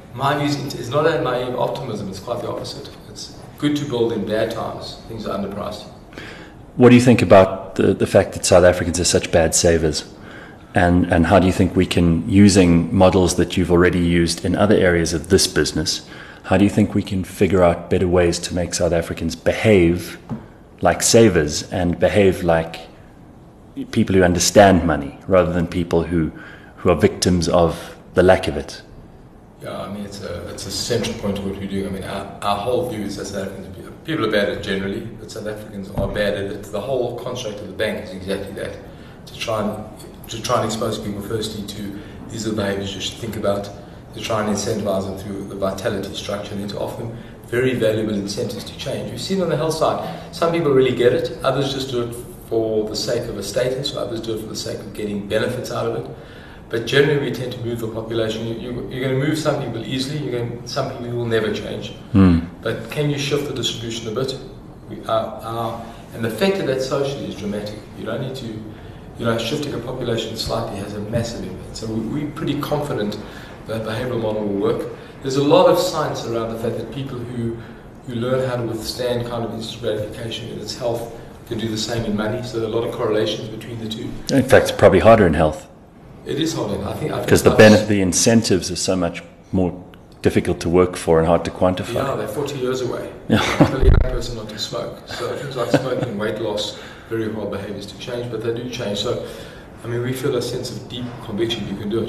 My view is it's not a naive optimism, it's quite the opposite. It's good to build in bad times. Things are underpriced. What do you think about the, the fact that South Africans are such bad savers? And, and how do you think we can, using models that you've already used in other areas of this business, how do you think we can figure out better ways to make South Africans behave like savers and behave like people who understand money rather than people who, who are victims of the lack of it? Yeah, I mean, it's a, it's a central point of what we do. I mean, our, our whole view is that South Africans, people are bad at it generally, but South Africans are bad at it. The whole construct of the bank is exactly that, to try and to try and expose people firstly to these are the behaviours you should think about, to try and incentivize them through the vitality structure, and then to offer them very valuable incentives to change. We've seen on the health side, some people really get it, others just do it for the sake of a status, or others do it for the sake of getting benefits out of it. But generally we tend to move the population. You, you, you're going to move some people easily, you're going, some people will never change. Mm. But can you shift the distribution a bit? We, our, our, and the effect of that socially is dramatic. You don't need to You know, shifting a population slightly has a massive impact. So we're pretty confident that the behavioural model will work. There's a lot of science around the fact that people who, who learn how to withstand kind of instant gratification in its health can do the same in money. So there are a lot of correlations between the two. In fact, it's probably harder in health. It is harder. I think because the benefit, the incentives are so much more difficult to work for and hard to quantify. Yeah, they're forty years away. Yeah. Tell a young person not to smoke. So things like smoking, weight loss, very hard behaviours to change, but they do change. So, I mean, we feel a sense of deep conviction you can do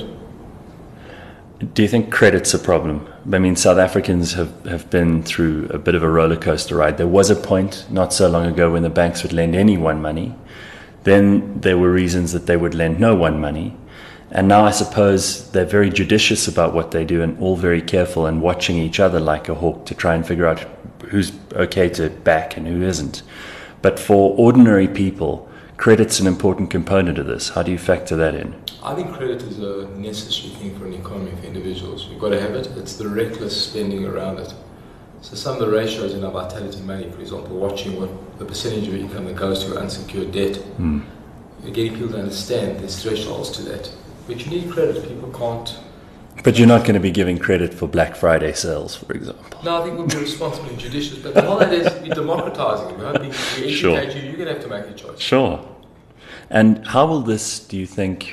it. Do you think credit's a problem? I mean, South Africans have, have been through a bit of a roller coaster ride. There was a point not so long ago when the banks would lend anyone money. Then there were reasons that they would lend no one money. And now I suppose they're very judicious about what they do and all very careful and watching each other like a hawk to try and figure out who's okay to back and who isn't. But for ordinary people, credit's an important component of this. How do you factor that in? I think credit is a necessary thing for an economy, for individuals. You've got to have it. It's the reckless spending around it. So some of the ratios in our vitality money, for example, watching what the percentage of income that goes to unsecured debt, mm. you're getting people to understand there's thresholds to that. But you need credit. People can't. But you're not going to be giving credit for Black Friday sales, for example. No, I think we'll be responsible and judicious. But the whole idea is to be democratizing it. We won't be, we educate sure. you. You're going to have to make a choice. Sure. And how will this, do you think,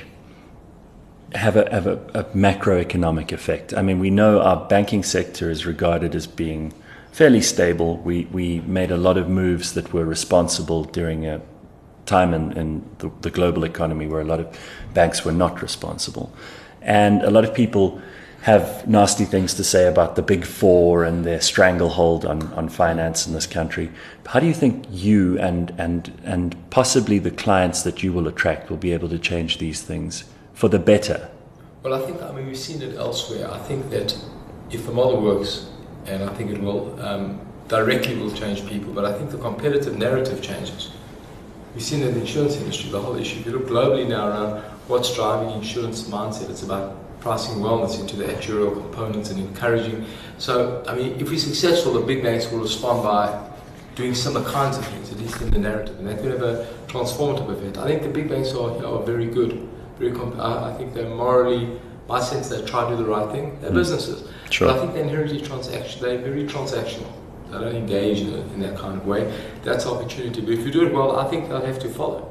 have a have a, a macroeconomic effect? I mean, we know our banking sector is regarded as being fairly stable. We we made a lot of moves that were responsible during a time in, in the, the global economy where a lot of banks were not responsible. And a lot of people have nasty things to say about the big four and their stranglehold on, on finance in this country. How do you think you and, and, and possibly the clients that you will attract will be able to change these things for the better? Well, I think, I mean, we've seen it elsewhere. I think that if the model works, and I think it will, um, directly will change people, but I think the competitive narrative changes. We've seen it in the insurance industry, the whole issue. If you look globally now around what's driving insurance mindset, it's about pricing wellness into the actuarial components and encouraging. So, I mean, if we're successful, the big banks will respond by doing similar kinds of things, at least in the narrative, and that could have a transformative effect. I think the big banks are, you know, are very good. Very comp- I, I think they're morally, my sense, they try to do the right thing. They're mm. businesses. Sure. But I think they're inherently transaction. They're very transactional. They don't engage in, in that kind of way. That's opportunity. But if you do it well, I think they'll have to follow.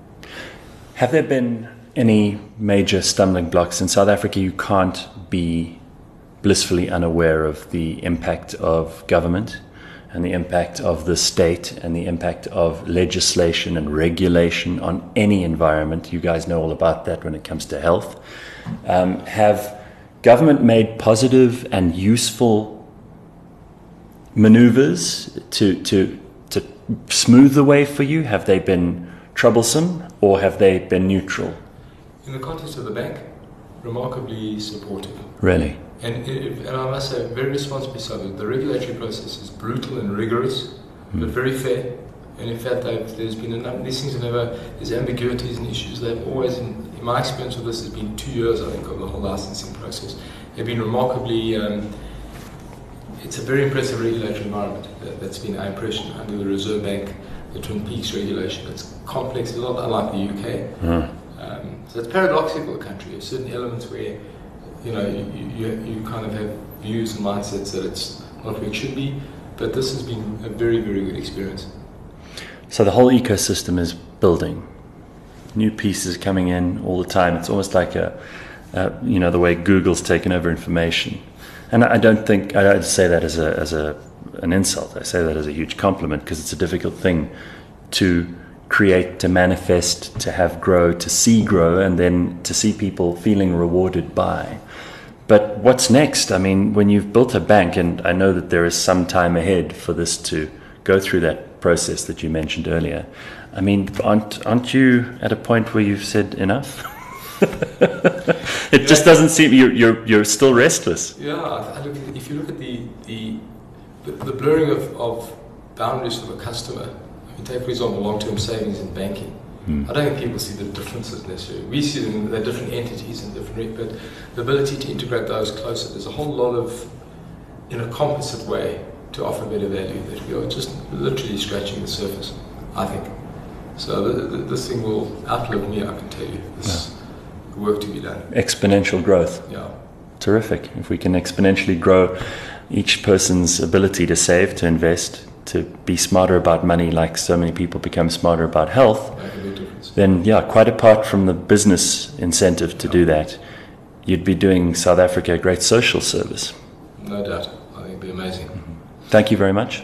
Have there been any major stumbling blocks? In South Africa, you can't be blissfully unaware of the impact of government and the impact of the state and the impact of legislation and regulation on any environment. You guys know all about that when it comes to health. Um, have government made positive and useful maneuvers to, to, to smooth the way for you? Have they been troublesome or have they been neutral? In the context of the bank, remarkably supportive. Really? And, it, and I must say, very responsibly so. The regulatory process is brutal and rigorous, mm. but very fair. And in fact, there's been a number, these things are never, there's ambiguities and issues. They've always, in, in my experience with this, has been two years, I think, of the whole licensing process. They've been remarkably, um, it's a very impressive regulatory environment that, that's been our impression under the Reserve Bank, the Twin Peaks regulation. It's complex, it's not unlike the U K. Mm. Um, so it's paradoxical, the country. There's certain elements where you know, you, you, you kind of have views and mindsets that it's not where it should be, but this has been a very, very good experience. So the whole ecosystem is building. New pieces coming in all the time. It's almost like a, a you know, the way Google's taken over information. And I don't think, I don't say that as a as a an insult. I say that as a huge compliment, because it's a difficult thing to create, to manifest, to have grow, to see grow, and then to see people feeling rewarded by. But what's next? I mean, when you've built a bank, and I know that there is some time ahead for this to go through that process that you mentioned earlier. I mean, aren't aren't you at a point where you've said enough? It yeah. just doesn't seem you're you're you're still restless. Yeah, I look at, if you look at the the the, the blurring of, of boundaries for the customer. If you take, for example, long-term savings in banking. Hmm. I don't think people see the differences necessarily. We see them; they're different entities and different, but the ability to integrate those closer. There's a whole lot of, in a composite way, to offer better value that we are just literally scratching the surface, I think. So the, the, this thing will outlive me, I can tell you. There's yeah. work to be done. Exponential growth. Yeah. Terrific. If we can exponentially grow each person's ability to save, to invest, to be smarter about money, like so many people become smarter about health, Make a big difference. Then yeah, quite apart from the business incentive to yeah. do that, you'd be doing South Africa a great social service. No doubt. I think it'd be amazing. Mm-hmm. Thank you very much.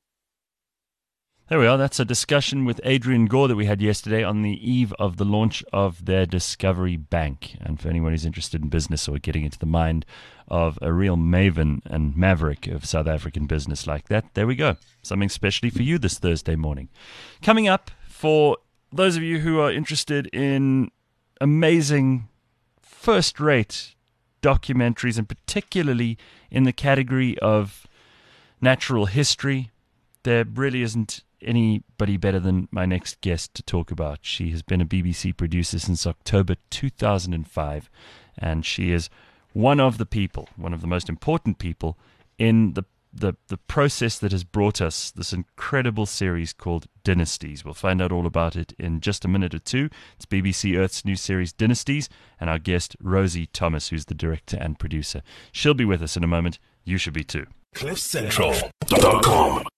There we are. That's a discussion with Adrian Gore that we had yesterday on the eve of the launch of their Discovery Bank. And for anyone who's interested in business or getting into the mind of a real maven and maverick of South African business like that, there we go. Something specially for you this Thursday morning. Coming up, for those of you who are interested in amazing, first-rate documentaries, and particularly in the category of natural history, there really isn't anybody better than my next guest to talk about. She has been a B B C producer since October two thousand five, and she is one of the people, one of the most important people in the the, the process that has brought us this incredible series called Dynasties. We'll find out all about it in just a minute or two. It's B B C Earth's new series Dynasties, and our guest Rosie Thomas, who's the director and producer. She'll be with us in a moment. You should be too. cliff central dot com